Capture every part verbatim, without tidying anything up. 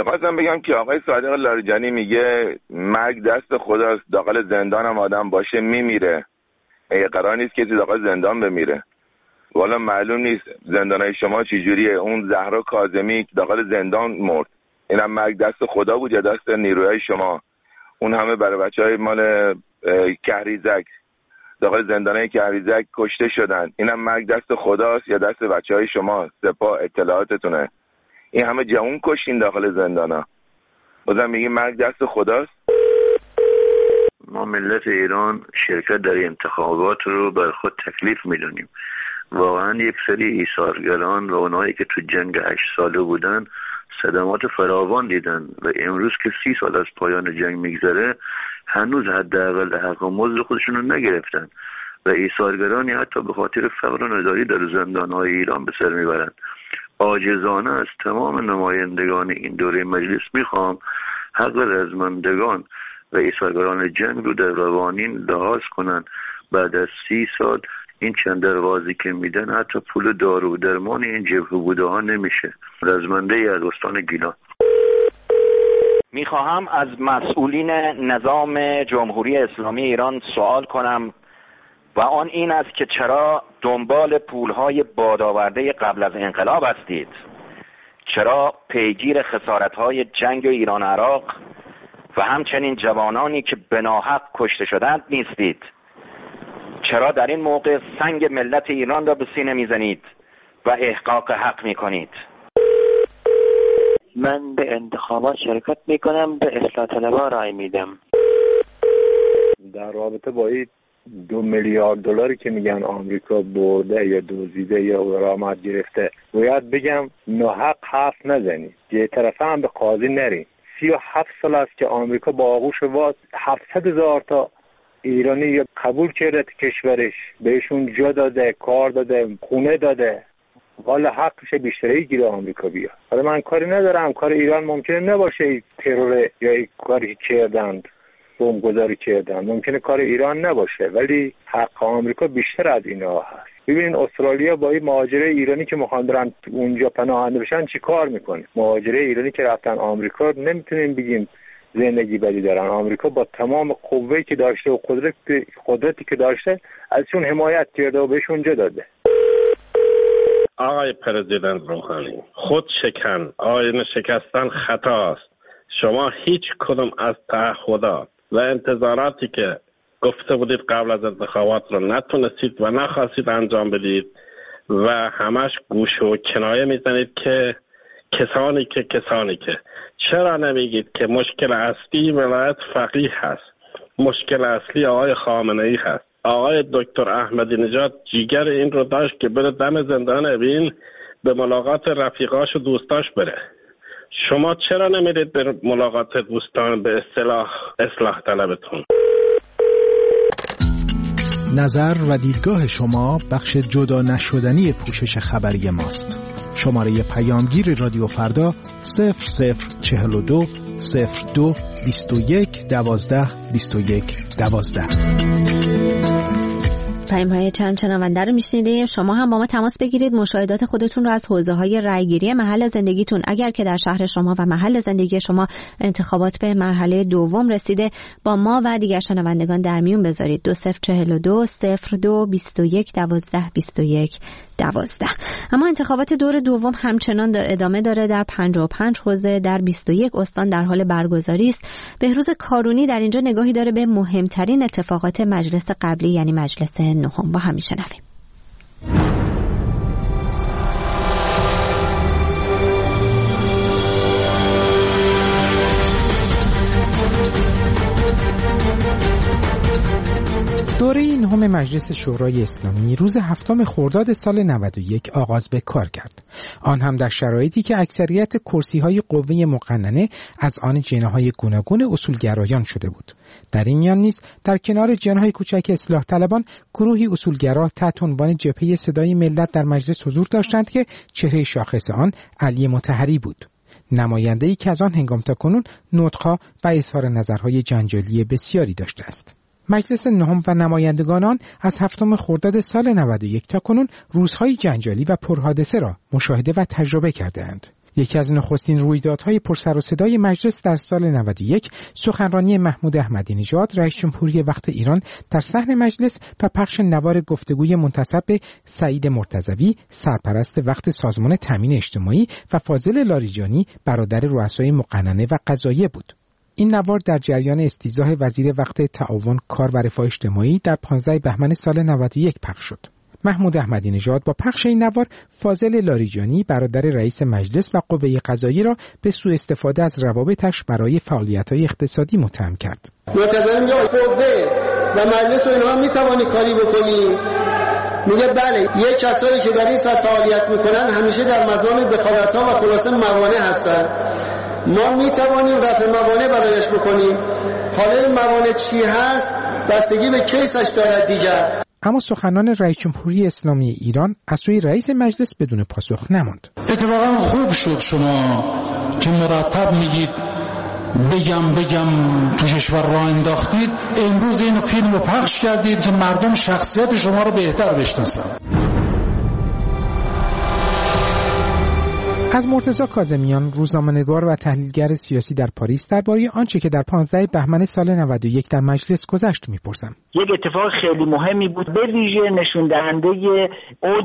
می‌خواستم بگم که آقای صادق لاریجانی میگه مرگ دست خداست، داخل زندان هم آدم باشه میمیره. ای قرار نیست کسی داخل زندان بمیره. والا معلوم نیست زندانای شما چجوریه. اون زهرا کاظمی داخل زندان مرد، اینم مرگ دست خدا بود یا دست نیروهای شما؟ اون همه برای بچهای مال کهریزک داخل زندانای کهریزک کشته شدن، اینم مرگ دست خداست یا دست بچهای شما سپاه اطلاعاتتونه؟ این همه جوان کشین داخل زندانا، بازم میگی مرگ دست خداست؟ ما ملت ایران شرکت در انتخابات رو بر خود تکلیف میدونیم. واقعا یک سری ایثارگران و اونایی که تو جنگ هشت ساله بودن صدمات فراوان دیدن و امروز که سی سال از پایان جنگ میگذره هنوز حداقل حق و مزد خودشون رو نگرفتن و ایثارگرانی حتی به خاطر فقر و نداری در زندانهای ایران به سر میبرن. عاجزانه از تمام نمایندگان این دوره مجلس میخوام حق رزمندگان و ایثارگران جنگ رو در قوانین لحاظ کنن. بعد از سی سال این چند دروازی که میدن حتی پول دارو و درمان این جبهه بوده ها نمیشه. رزمنده ای از استان گیلان. میخواهم از مسئولین نظام جمهوری اسلامی ایران سوال کنم و آن این است که چرا دنبال پولهای بادآورده قبل از انقلاب هستید؟ چرا پیگیر خسارتهای جنگ ایران عراق و همچنین جوانانی که به ناحق کشته شدند نیستید؟ چرا در این موقع سنگ ملت ایران را به سینه میزنید و احقاق حق میکنید؟ من به انتخابات شرکت میکنم، به اصلاح طلبها رای میدم. در رابطه با این دو میلیارد دلاری که میگن آمریکا برده یا دزدیده یا غرامت گرفته، باید بگم ناحق حرف نزنید. یه طرفه هم به قاضی نرید. سی و هفت سال است که آمریکا با آغوش باز هفتصد هزار تا ایرانی یا قبول کرده کشورش، بهشون جا داده، کار داده، خونه داده. حالا حقش بیشتری گیره آمریکا بیا. حالا من کاری ندارم، کار ایران ممکنه نباشه ترور یا ای کاری کردند، بمبگذاری کردند، ممکنه کار ایران نباشه، ولی حق آمریکا بیشتر از اینا هست. ببینین استرالیا با این مهاجره ایرانی که میخوان برن اونجا پناهنده بشن چی کار میکنه؟ مهاجره ایرانی که رفتن آمریکا نمیتونیم بگیم زندگی بدی دارن. آمریکا با تمام قوه‌ای که داشته و قدرت قدرتی که داشته ازشون حمایت کرده و بهشون جا داده. آقای پرزیدنت روحانی، خود شکن آینه شکستن خطاست. شما هیچ کدوم از تعهدات و انتظاراتی که گفته بودید قبل از انتخابات رو نتونستید و نخواستید انجام بدید و همش گوش و کنایه میزنید که کسانی که کسانی که چرا نمیگید که مشکل اصلی ولایت فقیه هست، مشکل اصلی آقای خامنه‌ای هست. آقای دکتر احمدی نژاد جیگر این رو داشت که بره دم زندان اوین به ملاقات رفیقاش و دوستاش بره. شما چرا نمیرید به ملاقات دوستان به اصطلاح اصلاح طلبتون؟ نظر و دیدگاه شما بخش جدا نشدنی پوشش خبری ماست. شماره پیامگیر رادیو فردا صفر صفر چهل و دو صفر دو بیست و یک دوازده بیست و یک دوازده. پیام‌های چند شنونده رو میشنیدیم. شما هم با ما تماس بگیرید، مشاهدات خودتون رو از حوزه‌های رأیگیری محل زندگیتون، اگر که در شهر شما و محل زندگی شما انتخابات به مرحله دوم رسیده، با ما و دیگر شنوندگان در میون بذارید. دو صفر چهل و دو صفر دو بیست و یک دوازده بیست و یک دوازده. اما انتخابات دور دوم همچنان ادامه داره. در پنجاه و پنج حوزه در بیست و یک استان در حال برگزاری است. بهروز کارونی در اینجا نگاهی داره به مهمترین اتفاقات مجلس قبلی، یعنی مجلس نهم. با هم میشنویم. دوره نهم مجلس شورای اسلامی روز هفتم خرداد سال نود و یک آغاز به کار کرد. آن هم در شرایطی که اکثریت کرسی‌های قوه مقننه از آن جناح‌های گوناگون اصولگرایان شده بود. در این میان نیز در کنار جناح کوچک اصلاح طلبان گروهی اصولگرا تحت عنوان جبهه صدای ملت در مجلس حضور داشتند که چهره شاخص آن علی مطهری بود. نماینده‌ای که از آن هنگام تاکنون نطق‌ها و اظهار نظرهای جنجالی بسیاری داشته است. مجلس نهم و نمایندگان آن از هفتم خرداد سال نود و یک تا کنون روزهای جنجالی و پرحادثه را مشاهده و تجربه کردند. یکی از نخستین رویدادهای پرسر و صدای مجلس در سال نود و یک سخنرانی محمود احمدی نژاد رئیس جمهوری وقت ایران در صحن مجلس و پخش نوار گفتگوی منتسب به سعید مرتضوی سرپرست وقت سازمان تامین اجتماعی و فاضل لاریجانی برادر رؤسای مقننه و قضاییه بود. این نوار در جریان استیضاح وزیر وقت تعاون کار و رفاه اجتماعی در پانزده بهمن سال نود و یک پخش شد. محمود احمدی نژاد با پخش این نوار فاضل لاریجانی برادر رئیس مجلس و قوه قضاییه را به سوء استفاده از روابطش برای فعالیت‌های اقتصادی متهم کرد. مرتضوی میگه قوه و مجلس و اینها میتوانی کاری بکنی؟ میگه بله، یک کسایی که در این سطح فعالیت میکنن همیشه در مزان دخالت‌ها و خلاصه موانع هستن. ما میتوانیم رفع موانع برایش بکنیم. حالا این موانع چی هست بستگی به کیسش دارد دیگر. اما سخنان رئیس جمهوری اسلامی ایران از سوی رئیس مجلس بدون پاسخ نماند. اتفاقا خوب شد شما که مرتب میگید بگم بگم تو کشور راه انداختید، امروز این فیلم رو پخش کردید که مردم شخصیت شما رو بهتر بشناسن. از مرتضی کاظمیان روزنامه‌نگار و تحلیلگر سیاسی در پاریس درباره آنچه که در پانزده بهمن سال نود و یک در مجلس گذشت میپرسم. یک اتفاق خیلی مهمی بود، به ویژه نشون دهنده اوج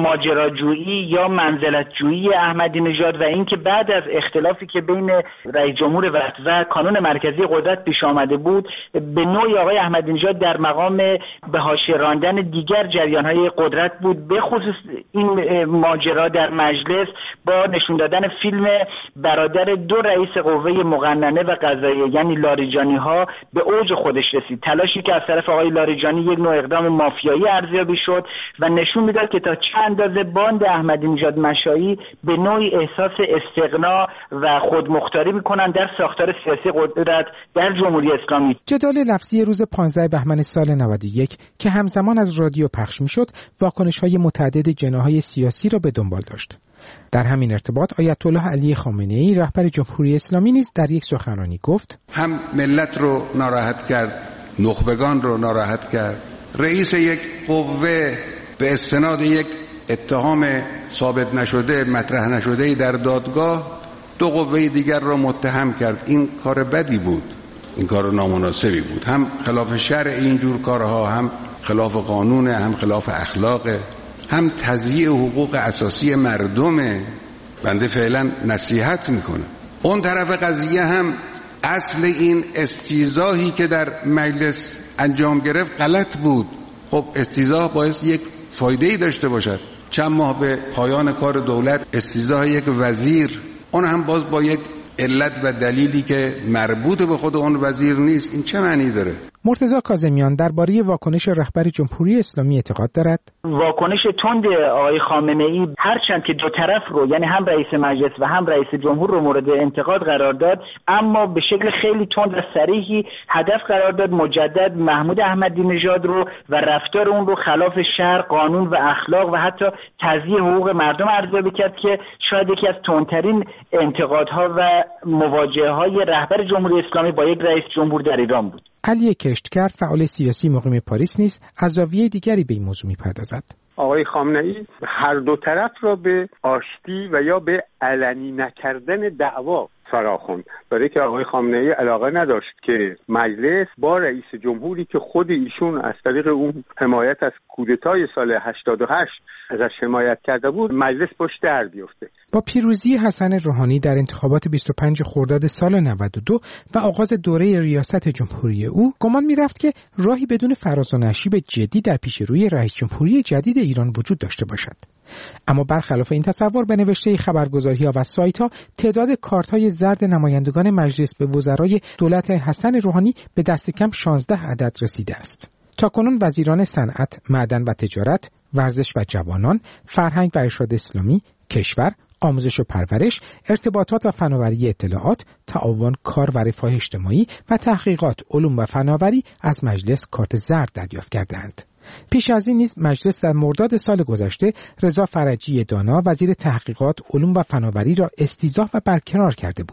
ماجراجویی یا منزلت‌جویی احمدی نژاد و اینکه بعد از اختلافی که بین رئیس جمهور وقت و کانون مرکزی قدرت پیش آمده بود، به نوعی آقای احمدی نژاد در مقام به حاشیه راندن دیگر جریان‌های قدرت بود، به خصوص این ماجرا در مجلس با نشون دادن فیلم برادر دو رئیس قوه مقننه و قضاییه یعنی لاریجانی ها به اوج خودش رسید. تلاشی که از طرف آقای لاریجانی یک نوع اقدام مافیایی ارزیابی شد و نشون میداد که تا چه اندازه باند احمدی نژاد مشایی به نوعی احساس استغنا و خودمختاری میکنن در ساختار سیاسی قدرت در جمهوری اسلامی. جدال لفظی روز پانزده بهمن سال نود و یک که همزمان از رادیو پخش میشد، واکنش‌های متعدد جناح‌های سیاسی را به دنبال داشت. در همین ارتباط آیت الله علی خامنه‌ای رهبر جمهوری اسلامی نیز در یک سخنرانی گفت: هم ملت رو ناراحت کرد، نخبگان رو ناراحت کرد. رئیس یک قوه به استناد یک اتهام ثابت نشده مطرح نشده در دادگاه دو قوه دیگر را متهم کرد. این کار بدی بود، این کار نامناسبی بود، هم خلاف شرع اینجور کارها، هم خلاف قانون، هم خلاف اخلاقه، هم تضییع حقوق اساسی مردمه. بنده فعلا نصیحت میکنم. اون طرف قضیه هم اصل این استیضاحی که در مجلس انجام گرفت غلط بود. خب استیضاح باعث یک فایده‌ای داشته باشد. چند ماه به پایان کار دولت استیضاح یک وزیر، اون هم باز با یک علت و دلیلی که مربوط به خود اون وزیر نیست، این چه معنی داره؟ مرتضی کاظمیان درباره واکنش رهبر جمهوری اسلامی اعتقاد دارد واکنش تند آقای خامنه‌ای هرچند که دو طرف رو یعنی هم رئیس مجلس و هم رئیس جمهور رو مورد انتقاد قرار داد، اما به شکل خیلی تند و صریحی هدف قرار داد مجدد محمود احمدی نژاد رو و رفتار اون رو خلاف شرع، قانون و اخلاق و حتی تضییع حقوق مردم ارزیابی کرد که شاید یکی از تندترین انتقادها و مواجهه‌های رهبر جمهوری اسلامی با یک رئیس جمهور در ایران بود. علی کشتکر فعال سیاسی مقیم پاریس نیز از زاویه دیگری به این موضوع می‌پردازد. آقای خامنه‌ای هر دو طرف را به آشتی و یا به علنی نکردن دعوا فراخوند، برای که آقای خامنه‌ای علاقه نداشت که مجلس با رئیس جمهوری که خود ایشون از طریق اون حمایت از کودتای سال هشتاد و هشت ازش حمایت کرده بود مجلس باش در بیفته. با پیروزی حسن روحانی در انتخابات بیست و پنج خرداد سال نود و دو و آغاز دوره ریاست جمهوری او، گمان می‌رفت که راهی بدون فراز و نشیب جدی در پیش روی رئیس جمهوری جدید ایران وجود داشته باشد. اما برخلاف این تصور به نوشته خبرگزاری‌ها و سایت‌ها تعداد کارت‌های زرد نمایندگان مجلس به وزرای دولت حسن روحانی به دست کم شانزده عدد رسیده است. تاکنون وزیران صنعت، معدن و تجارت، ورزش و جوانان، فرهنگ و ارشاد اسلامی، کشور، آموزش و پرورش، ارتباطات و فناوری اطلاعات، تعاون، کار و رفاه اجتماعی و تحقیقات، علوم و فناوری از مجلس کارت زرد دریافت کردند. پیش از این نیز مجلس در مرداد سال گذشته رضا فرجی دانا وزیر تحقیقات، علوم و فناوری را استیضاح و برکنار کرده بود.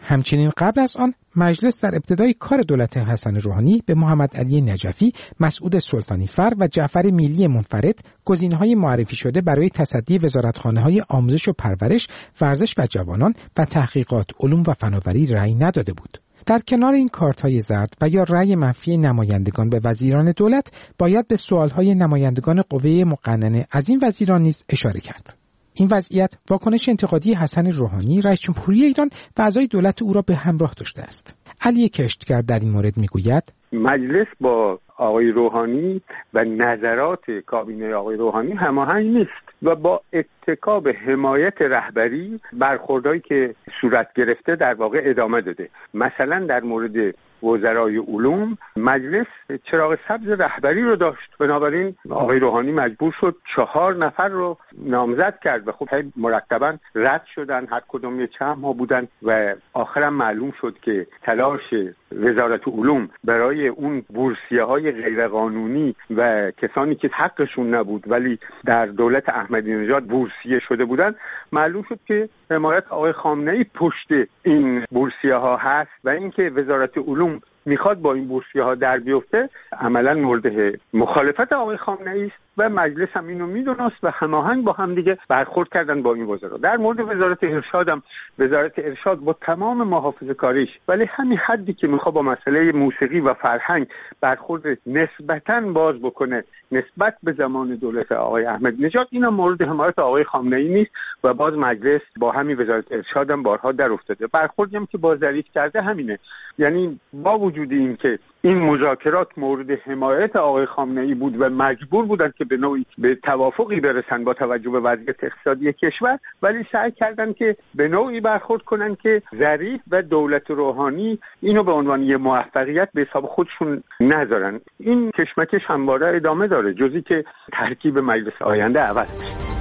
همچنین قبل از آن مجلس در ابتدای کار دولت حسن روحانی به محمد علی نجفی، مسعود سلطانی فر و جعفر میلی منفرد گزینه‌های معرفی شده برای تصدی وزارتخانه‌های آموزش و پرورش، ورزش و جوانان و تحقیقات علوم و فناوری رأی نداده بود. در کنار این کارت‌های زرد و یا رأی منفی نمایندگان به وزیران دولت، باید به سوال‌های نمایندگان قوه مقننه از این وزیران نیز اشاره کرد. این وضعیت واکنش انتقادی حسن روحانی، رئیس جمهوری ایران و اعضای دولت او را به همراه داشته است. علی کشتگر در این مورد میگوید: مجلس با آقای روحانی و نظرات کابینه آقای روحانی هماهنگ نیست و با اتکا به حمایت رهبری برخوردهایی که صورت گرفته در واقع ادامه داده. مثلا در مورد وزرای علوم مجلس چراغ سبز رهبری رو داشت، بنابراین آقای روحانی مجبور شد چهار نفر رو نامزد کرد و خب مرتبا رد شدن، هر کدوم یه چند ماه بودن و آخرم معلوم شد که تلاش وزارت علوم برای اون بورسیه‌های غیرقانونی و کسانی که حقشون نبود ولی در دولت احمدی نژاد بورسیه شده بودن، معلوم شد که حمایت آقای خامنه‌ای پشت این بورسیه‌ها هست و اینکه وزارت علوم میخواد با این بورسیه‌ها در بیفته عملاً مورد مخالفت آقای خامنه‌ای است و مجلس هم اینو میدونست و هماهنگ با هم دیگه برخورد کردن با این وزرا. در مورد وزارت ارشاد هم وزارت ارشاد با تمام محافظه‌کاریش ولی همین حدی که میخواد با مسئله موسیقی و فرهنگ برخورد نسبتاً باز بکنه نسبت به زمان دولت آقای احمدی نژاد، اینا مورد حمایت آقای خامنه‌ای نیست و باز مجلس با همین وزارت ارشاد هم بارها در افتاده. برخوردی هم که با ظریف کرده همینه، یعنی با وجود این که این مذاکرات مورد حمایت آقای خامنه‌ای بود و مجبور بودن که به نوعی به توافقی برسن با توجه به وضعیت اقتصادی کشور، ولی سعی کردن که به نوعی برخورد کنن که ظریف و دولت روحانی اینو به عنوان یه موفقیت به حساب خودشون نذارن. این کشمکش همواره ادامه داره جزی که ترکیب مجلس آینده عوض بشه.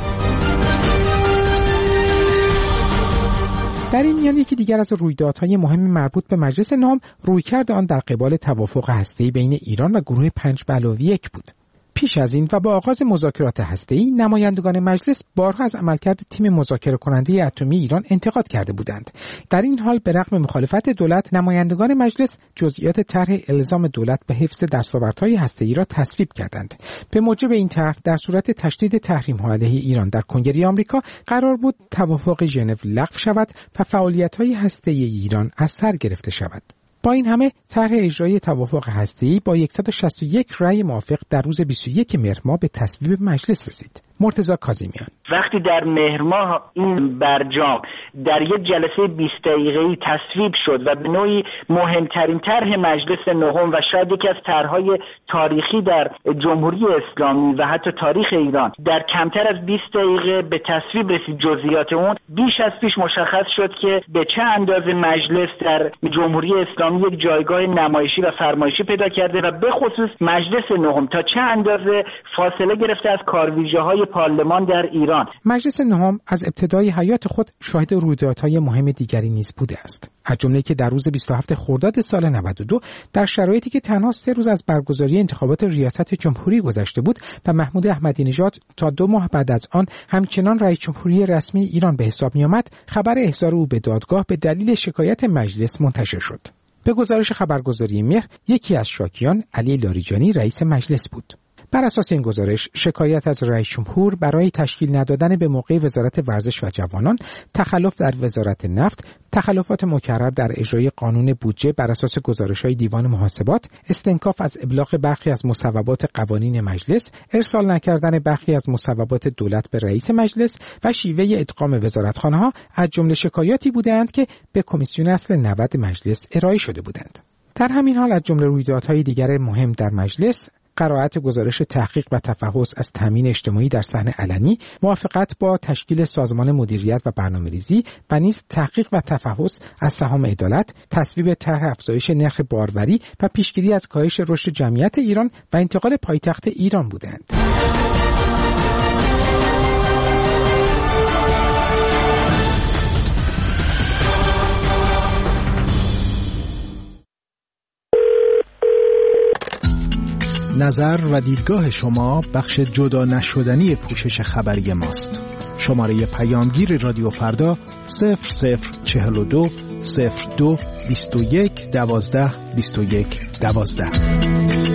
در این میان یکی دیگر از رویدادهای مهم مربوط به مجلس نهم رویکرد آن در قبال توافق هسته‌ای بین ایران و گروه پنج به علاوه یک بود. پیش از این و با آغاز مذاکرات هسته‌ای، نمایندگان مجلس بارها از عملکرد تیم مذاکره کننده اتمی ایران انتقاد کرده بودند. در این حال به رغم مخالفت دولت، نمایندگان مجلس جزئیات طرح الزام دولت به حفظ دستاوردهای هسته‌ای را تصویب کردند. به موجب این طرح، در صورت تشدید تحریم‌ها علیه ایران در کنگره آمریکا، قرار بود توافق ژنو لغو شود و فعالیت‌های هسته‌ای ایران از سر گرفته شود. با این همه طرح اجرایی توافق هسته‌ای با صد و شصت و یک رأی موافق در روز بیست و یک مهر ماه به تصویب مجلس رسید. مرتضی کاظمیان: وقتی در مهر ماه این برجام در یک جلسه بیست دقیقه‌ای تصویب شد و به نوعی مهمترین طرح مجلس نهم و شاید یکی از طرح‌های تاریخی در جمهوری اسلامی و حتی تاریخ ایران در کمتر از بیست دقیقه به تصویب رسید، جزئیات اون بیش از پیش مشخص شد که به چه اندازه مجلس در جمهوری اسلامی یک جایگاه نمایشی و فرمایشی پیدا کرده و به خصوص مجلس نهم تا چه اندازه فاصله گرفته از کارویژه‌های پارلمان در ایران. مجلس نهم از ابتدای حیات خود شاهد رویدادهای مهم دیگری نیز بوده است، از جمله که در روز بیست و هفتم خرداد سال نود و دو در شرایطی که تنها سه روز از برگزاری انتخابات ریاست جمهوری گذشته بود و محمود احمدی نژاد تا دو ماه بعد از آن همچنان رئیس جمهوری رسمی ایران به حساب می آمد، خبر احضار او به دادگاه به دلیل شکایت مجلس منتشر شد. به گزارش خبرگزاری مهر، یکی از شاکیان علی لاریجانی رئیس مجلس بود. بر اساس این گزارش، شکایت از رئیس جمهور برای تشکیل ندادن به موقع وزارت ورزش و جوانان، تخلف در وزارت نفت، تخلفات مکرر در اجرای قانون بودجه بر اساس گزارش‌های دیوان محاسبات، استنکاف از ابلاغ برخی از مصوبات قوانین مجلس، ارسال نکردن برخی از مصوبات دولت به رئیس مجلس و شیوه ادغام وزارتخانه‌ها از جمله شکایاتی بودند که به کمیسیون اصل نود مجلس ارائه شده بودند. در همین حال از جمله رویدادهای دیگر مهم در مجلس، قرائت گزارش تحقیق و تفحص از تامین اجتماعی در صحن علنی، موافقت با تشکیل سازمان مدیریت و برنامه‌ریزی و نیز تحقیق و تفحص از سهام عدالت، تصویب طرح افزایش نرخ باروری و پیشگیری از کاهش رشد جمعیت ایران و انتقال پایتخت ایران بودند. نظر و دیدگاه شما بخش جدا نشدنی پوشش خبری ماست. شماره پیامگیر رادیو فردا صفر صفر چهل و دو صفر دو بیست و یک دوازده بیست و یک دوازده.